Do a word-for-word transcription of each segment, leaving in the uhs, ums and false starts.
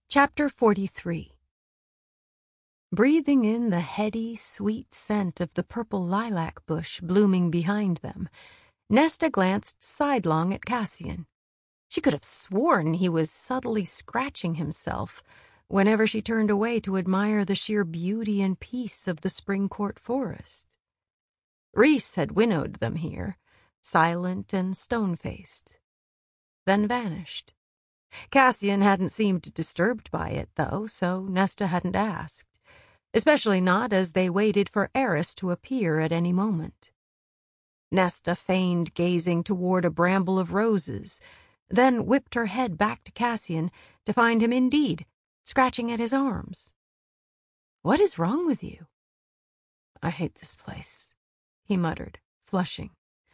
Chapter forty-three. Breathing in the heady, sweet scent of the purple lilac bush blooming behind them, Nesta glanced sidelong at Cassian. She could have sworn he was subtly scratching himself whenever she turned away to admire the sheer beauty and peace of the Spring Court forest. Rhys had winnowed them here, silent and stone-faced, then vanished. Cassian hadn't seemed disturbed by it, though, so Nesta hadn't asked, especially not as they waited for Eris to appear at any moment. Nesta feigned gazing toward a bramble of roses, then whipped her head back to Cassian to find him indeed scratching at his arms. "What is wrong with you?" "I hate this place," he muttered, flushing.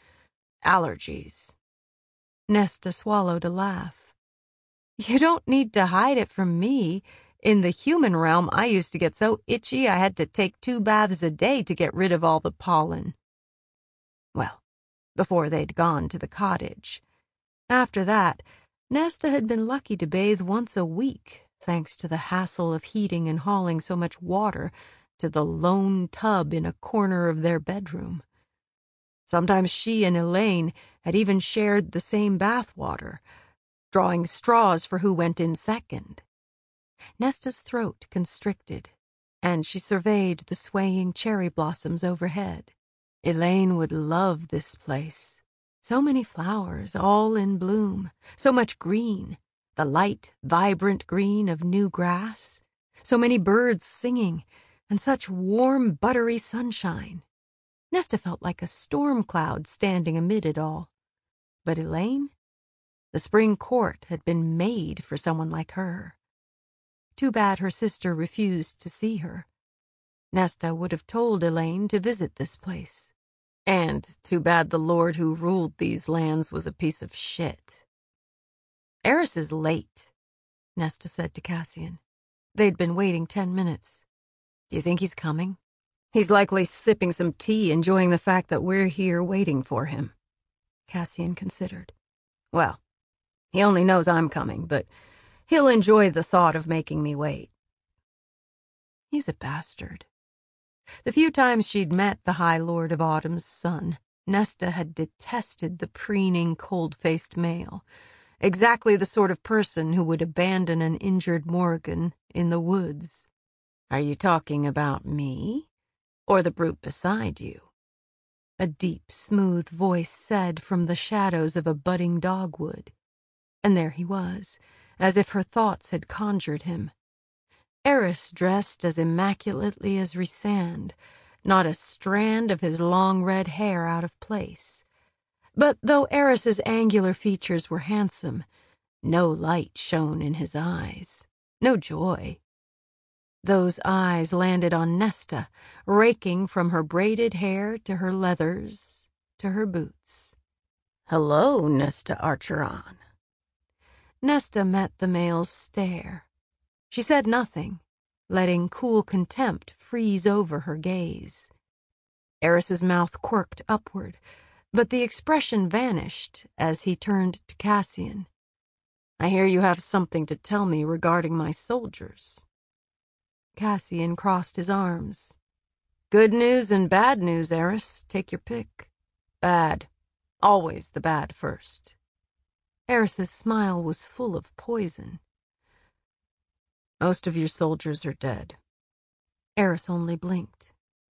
"Allergies." Nesta swallowed a laugh. "You don't need to hide it from me. In the human realm, I used to get so itchy I had to take two baths a day to get rid of all the pollen." Well, before they'd gone to the cottage. After that, Nesta had been lucky to bathe once a week, thanks to the hassle of heating and hauling so much water to the lone tub in a corner of their bedroom. Sometimes she and Elaine had even shared the same bath water, drawing straws for who went in second. Nesta's throat constricted, and she surveyed the swaying cherry blossoms overhead. Elaine would love this place. So many flowers, all in bloom, so much green, the light, vibrant green of new grass, so many birds singing, and such warm, buttery sunshine. Nesta felt like a storm cloud standing amid it all. But Elaine? The Spring Court had been made for someone like her. Too bad her sister refused to see her. Nesta would have told Elaine to visit this place. And too bad the lord who ruled these lands was a piece of shit. "Eris is late," Nesta said to Cassian. They'd been waiting ten minutes. "Do you think he's coming?" "He's likely sipping some tea, enjoying the fact that we're here waiting for him." Cassian considered. "Well, he only knows I'm coming, but he'll enjoy the thought of making me wait." He's a bastard. The few times she'd met the High Lord of Autumn's son, Nesta had detested the preening, cold-faced male, exactly the sort of person who would abandon an injured Morrigan in the woods. "Are you talking about me, or the brute beside you?" a deep, smooth voice said from the shadows of a budding dogwood. And there he was, as if her thoughts had conjured him. Eris dressed as immaculately as Rhysand, not a strand of his long red hair out of place. But though Eris's angular features were handsome, no light shone in his eyes, no joy. Those eyes landed on Nesta, raking from her braided hair to her leathers to her boots. "Hello, Nesta Archeron." Nesta met the male's stare. She said nothing, letting cool contempt freeze over her gaze. Eris's mouth quirked upward, but the expression vanished as he turned to Cassian. "I hear you have something to tell me regarding my soldiers." Cassian crossed his arms. "Good news and bad news, Eris. Take your pick." "Bad. Always the bad first." Eris's smile was full of poison. "Most of your soldiers are dead." Eris only blinked.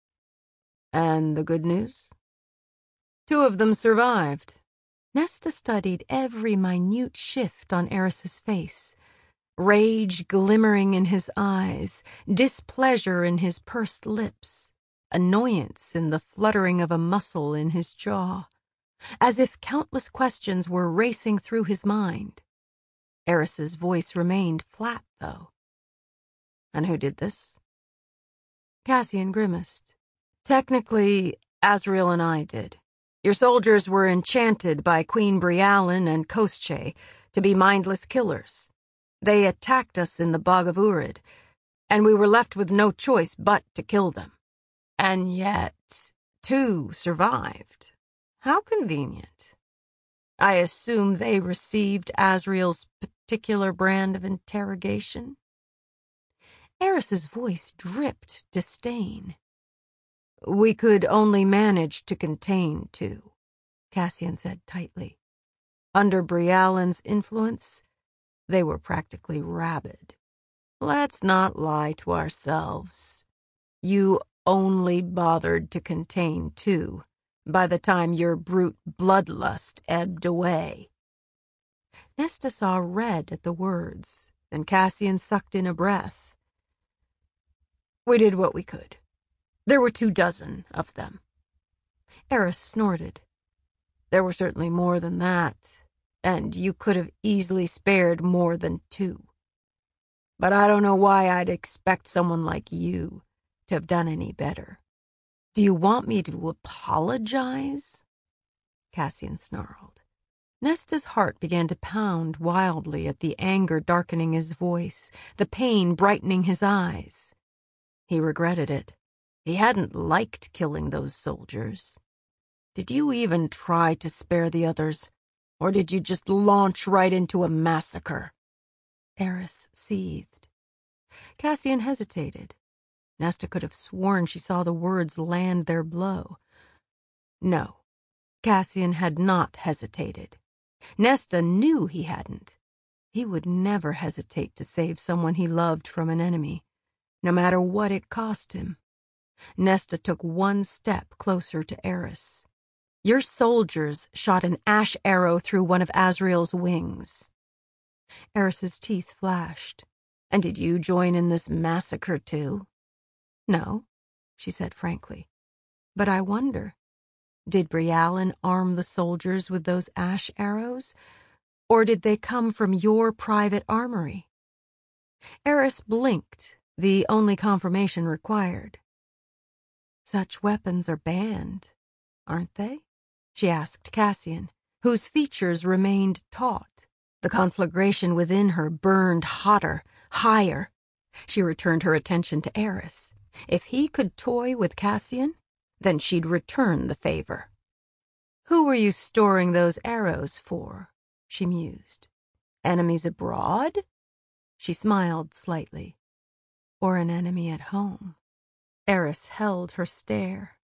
"And the good news?" "Two of them survived." Nesta studied every minute shift on Eris's face. Rage glimmering in his eyes, displeasure in his pursed lips, annoyance in the fluttering of a muscle in his jaw, as if countless questions were racing through his mind. Eris's voice remained flat, though. "And who did this?" Cassian grimaced. "Technically, Azriel and I did. Your soldiers were enchanted by Queen Brialyn and Koschei to be mindless killers. They attacked us in the Bog of Urid, and we were left with no choice but to kill them. And yet, two survived. How convenient. I assume they received Azriel's particular brand of interrogation?" Eris's voice dripped disdain. We could only manage to contain two, Cassian said tightly. Under Briallen's influence, they were practically rabid. Let's not lie to ourselves. You only bothered to contain two by the time your brute bloodlust ebbed away. Nesta saw red at the words, and Cassian sucked in a breath. We did what we could. There were two dozen of them. Eris snorted. There were certainly more than that, and you could have easily spared more than two. But I don't know why I'd expect someone like you to have done any better. Do you want me to apologize? Cassian snarled. Nesta's heart began to pound wildly at the anger darkening his voice, the pain brightening his eyes. He regretted it. He hadn't liked killing those soldiers. Did you even try to spare the others, or did you just launch right into a massacre? Eris seethed. Cassian hesitated. Nesta could have sworn she saw the words land their blow. No, Cassian had not hesitated. Nesta knew he hadn't. He would never hesitate to save someone he loved from an enemy, no matter what it cost him. Nesta took one step closer to Eris. Your soldiers shot an ash arrow through one of Azrael's wings. Eris's teeth flashed. And did you join in this massacre too? No, she said frankly. But I wonder, did Briallen arm the soldiers with those ash arrows, or did they come from your private armory? Eris blinked, the only confirmation required. Such weapons are banned, aren't they? She asked Cassian, whose features remained taut. The conflagration within her burned hotter, higher. She returned her attention to Eris. If he could toy with Cassian, then she'd return the favor. Who were you storing those arrows for? She mused. Enemies abroad? She smiled slightly. Or an enemy at home? Eris held her stare.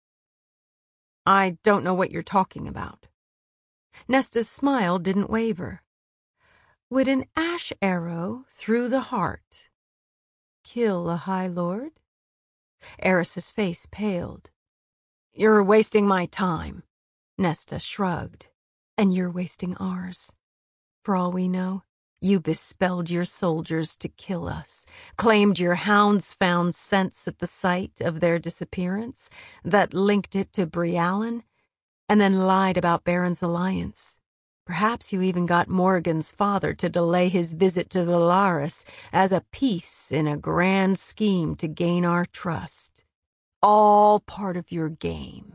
I don't know what you're talking about. Nesta's smile didn't waver. Would an ash arrow through the heart kill a High Lord? Eris's face paled. You're wasting my time. Nesta shrugged. And you're wasting ours. For all we know, you bespelled your soldiers to kill us, claimed your hounds found scents at the site of their disappearance that linked it to Briallen, and then lied about Baron's alliance. Perhaps you even got Morgan's father to delay his visit to Valaris as a piece in a grand scheme to gain our trust. All part of your game.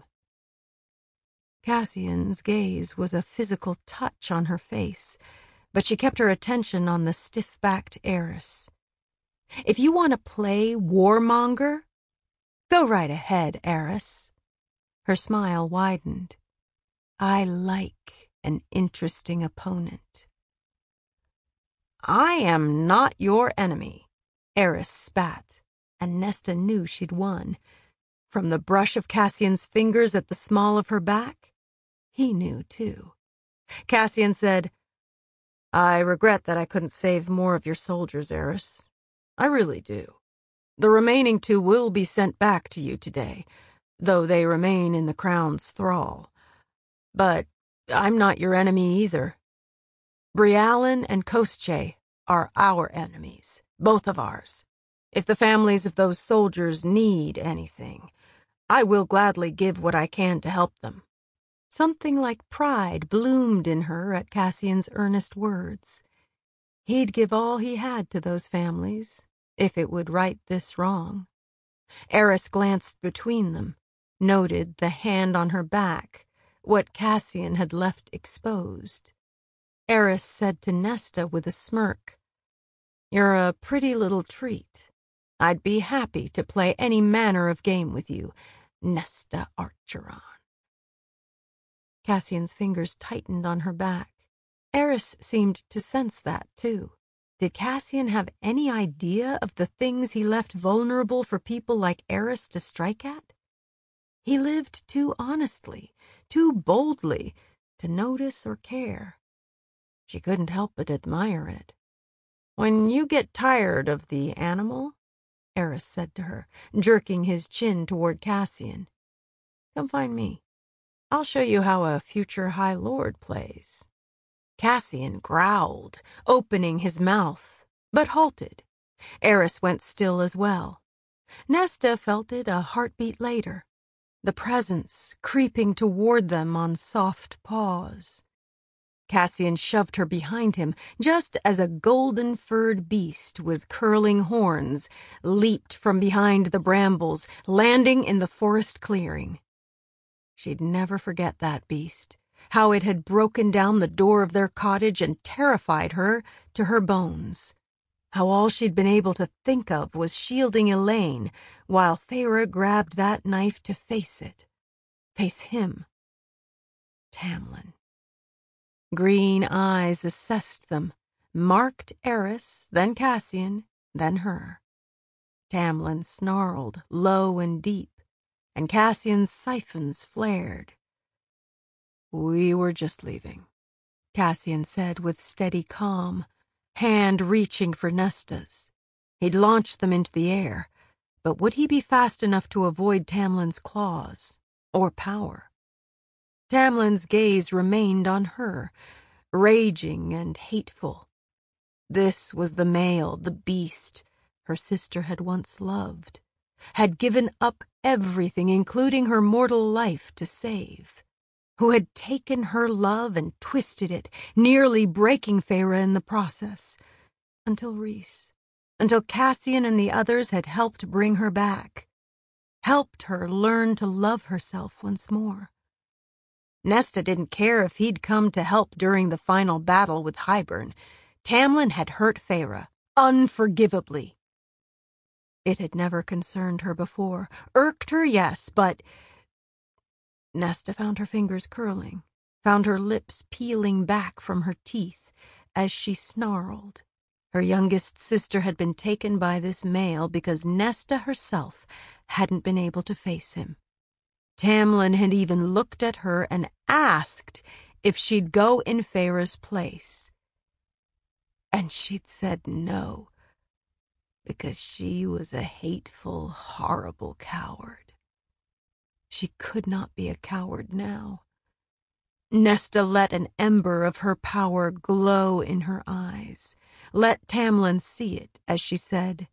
Cassian's gaze was a physical touch on her face, but she kept her attention on the stiff-backed Eris. If you want to play warmonger, go right ahead, Eris. Her smile widened. I like an interesting opponent. I am not your enemy, Eris spat, and Nesta knew she'd won. From the brush of Cassian's fingers at the small of her back, he knew too. Cassian said, I regret that I couldn't save more of your soldiers, Eris. I really do. The remaining two will be sent back to you today, though they remain in the Crown's thrall. But I'm not your enemy either. Briallen and Koschei are our enemies, both of ours. If the families of those soldiers need anything, I will gladly give what I can to help them. Something like pride bloomed in her at Cassian's earnest words. He'd give all he had to those families, if it would right this wrong. Eris glanced between them, noted the hand on her back, what Cassian had left exposed. Eris said to Nesta with a smirk, You're a pretty little treat. I'd be happy to play any manner of game with you, Nesta Archeron. Cassian's fingers tightened on her back. Eris seemed to sense that, too. Did Cassian have any idea of the things he left vulnerable for people like Eris to strike at? He lived too honestly, too boldly, to notice or care. She couldn't help but admire it. "When you get tired of the animal," Eris said to her, jerking his chin toward Cassian, "come find me. I'll show you how a future High Lord plays." Cassian growled, opening his mouth, but halted. Eris went still as well. Nesta felt it a heartbeat later, the presence creeping toward them on soft paws. Cassian shoved her behind him just as a golden-furred beast with curling horns leaped from behind the brambles, landing in the forest clearing. She'd never forget that beast, how it had broken down the door of their cottage and terrified her to her bones, how all she'd been able to think of was shielding Elaine while Feyre grabbed that knife to face it, face him. Tamlin. Green eyes assessed them, marked Eris, then Cassian, then her. Tamlin snarled, low and deep, and Cassian's siphons flared. "We were just leaving," Cassian said with steady calm, hand reaching for Nesta's. He'd launched them into the air, but would he be fast enough to avoid Tamlin's claws, or power? Tamlin's gaze remained on her, raging and hateful. This was the male, the beast, her sister had once loved, had given up everything, including her mortal life, to save, who had taken her love and twisted it, nearly breaking Feyre in the process, until Rhys, until Cassian and the others had helped bring her back, helped her learn to love herself once more. Nesta didn't care if he'd come to help during the final battle with Hybern. Tamlin had hurt Feyre, unforgivably. It had never concerned her before. Irked her, yes, but... Nesta found her fingers curling, found her lips peeling back from her teeth as she snarled. Her youngest sister had been taken by this male because Nesta herself hadn't been able to face him. Tamlin had even looked at her and asked if she'd go in Feyre's place. And she'd said no, because she was a hateful, horrible coward. She could not be a coward now. Nesta let an ember of her power glow in her eyes, let Tamlin see it as she said,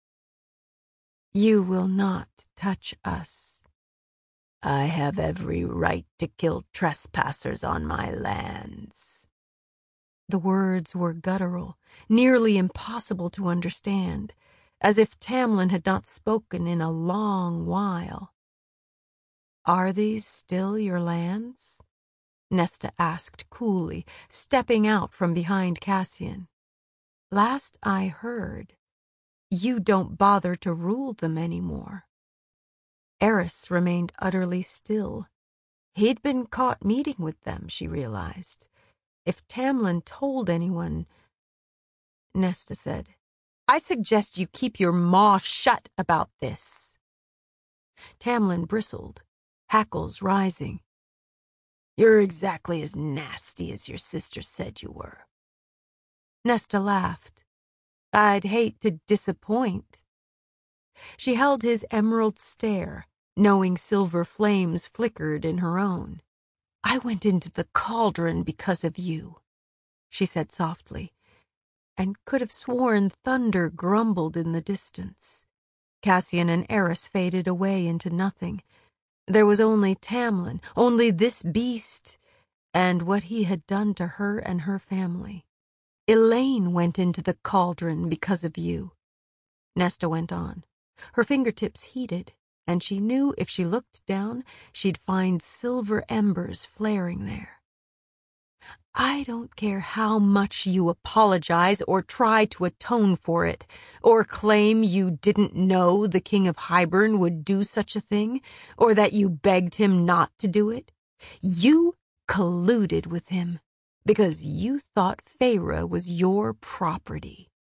"You will not touch us. I have every right to kill trespassers on my lands." The words were guttural, nearly impossible to understand, as if Tamlin had not spoken in a long while. "Are these still your lands?" Nesta asked coolly, stepping out from behind Cassian. "Last I heard, you don't bother to rule them anymore." Eris remained utterly still. He'd been caught meeting with them, she realized. If Tamlin told anyone... Nesta said, "I suggest you keep your maw shut about this." Tamlin bristled, hackles rising. "You're exactly as nasty as your sister said you were." Nesta laughed. "I'd hate to disappoint." She held his emerald stare, knowing silver flames flickered in her own. "I went into the cauldron because of you," she said softly, and could have sworn thunder grumbled in the distance. Cassian and Eris faded away into nothing. There was only Tamlin, only this beast, and what he had done to her and her family. "Elaine went into the cauldron because of you," Nesta went on. Her fingertips heated, and she knew if she looked down, she'd find silver embers flaring there. "I don't care how much you apologize or try to atone for it, or claim you didn't know the King of Hybern would do such a thing, or that you begged him not to do it. You colluded with him because you thought Feyre was your property.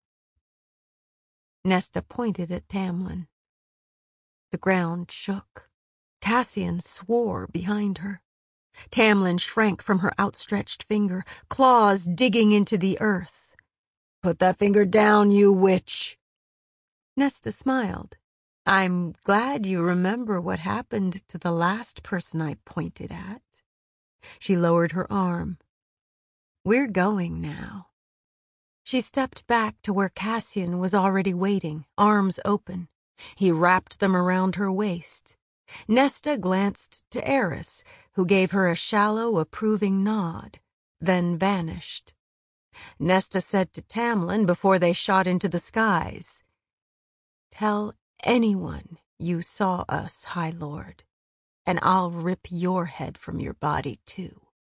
Nesta pointed at Tamlin. The ground shook. Cassian swore behind her. Tamlin shrank from her outstretched finger, claws digging into the earth. "Put that finger down, you witch!" Nesta smiled. "I'm glad you remember what happened to the last person I pointed at." She lowered her arm. "We're going now." She stepped back to where Cassian was already waiting, arms open. He wrapped them around her waist. Nesta glanced to Eris, who gave her a shallow, approving nod, then vanished. Nesta said to Tamlin before they shot into the skies, "Tell anyone you saw us, High Lord, and I'll rip your head from your body, too."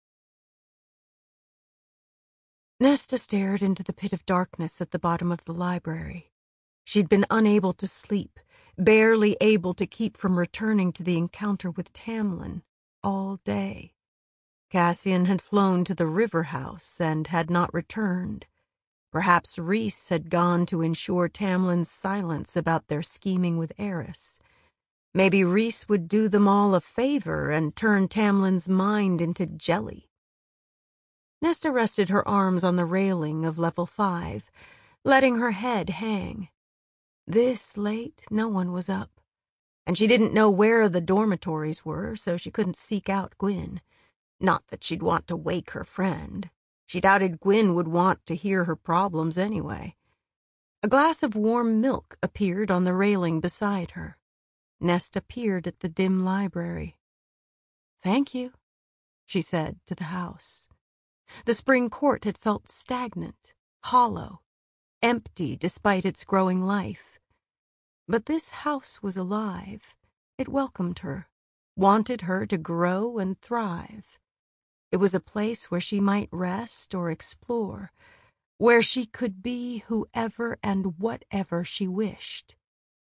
Nesta stared into the pit of darkness at the bottom of the library. She'd been unable to sleep, barely able to keep from returning to the encounter with Tamlin all day. Cassian had flown to the river house and had not returned. Perhaps Rhys had gone to ensure Tamlin's silence about their scheming with Eris. Maybe Rhys would do them all a favor and turn Tamlin's mind into jelly. Nesta rested her arms on the railing of level five, letting her head hang. This late, no one was up, and she didn't know where the dormitories were, so she couldn't seek out Gwyn. Not that she'd want to wake her friend. She doubted Gwyn would want to hear her problems anyway. A glass of warm milk appeared on the railing beside her. Nesta peered at the dim library. "Thank you," she said to the house. The spring court had felt stagnant, hollow, empty despite its growing life. But this house was alive. It welcomed her, wanted her to grow and thrive. It was a place where she might rest or explore, where she could be whoever and whatever she wished.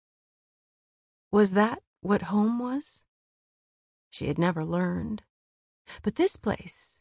Was that what home was? She had never learned. But this place,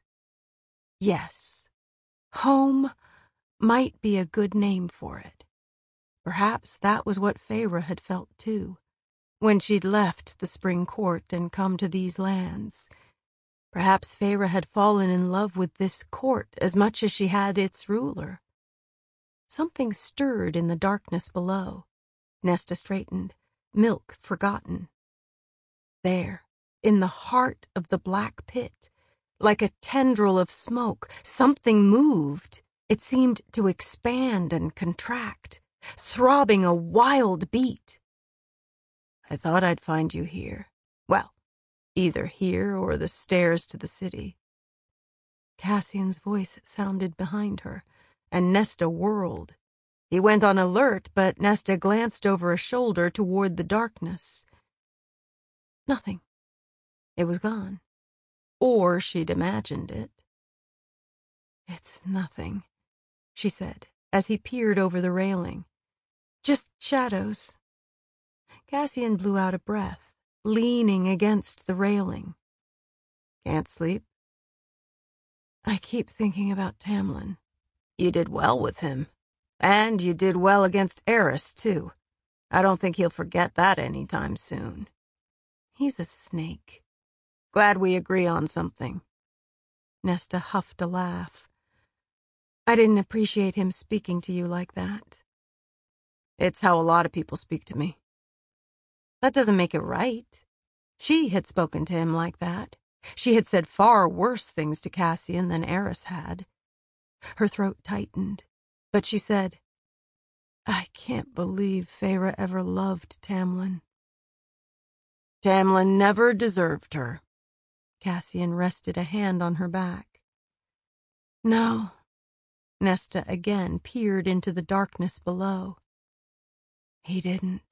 yes, home might be a good name for it. Perhaps that was what Feyre had felt too, when she'd left the spring court and come to these lands. Perhaps Feyre had fallen in love with this court as much as she had its ruler. Something stirred in the darkness below. Nesta straightened, milk forgotten. There, in the heart of the black pit, like a tendril of smoke, something moved. It seemed to expand and contract, throbbing a wild beat. "I thought I'd find you here. Well, either here or the stairs to the city." Cassian's voice sounded behind her, and Nesta whirled. He went on alert, but Nesta glanced over a shoulder toward the darkness. Nothing. It was gone. Or she'd imagined it. "It's nothing," she said, as he peered over the railing. "Just shadows." Cassian blew out a breath, leaning against the railing. "Can't sleep?" "I keep thinking about Tamlin." "You did well with him. And you did well against Eris, too. I don't think he'll forget that any time soon." "He's a snake." "Glad we agree on something." Nesta huffed a laugh. "I didn't appreciate him speaking to you like that." "It's how a lot of people speak to me." "That doesn't make it right." She had spoken to him like that. She had said far worse things to Cassian than Eris had. Her throat tightened, but she said, "I can't believe Feyre ever loved Tamlin." "Tamlin never deserved her." Cassian rested a hand on her back. "No." Nesta again peered into the darkness below. "He didn't."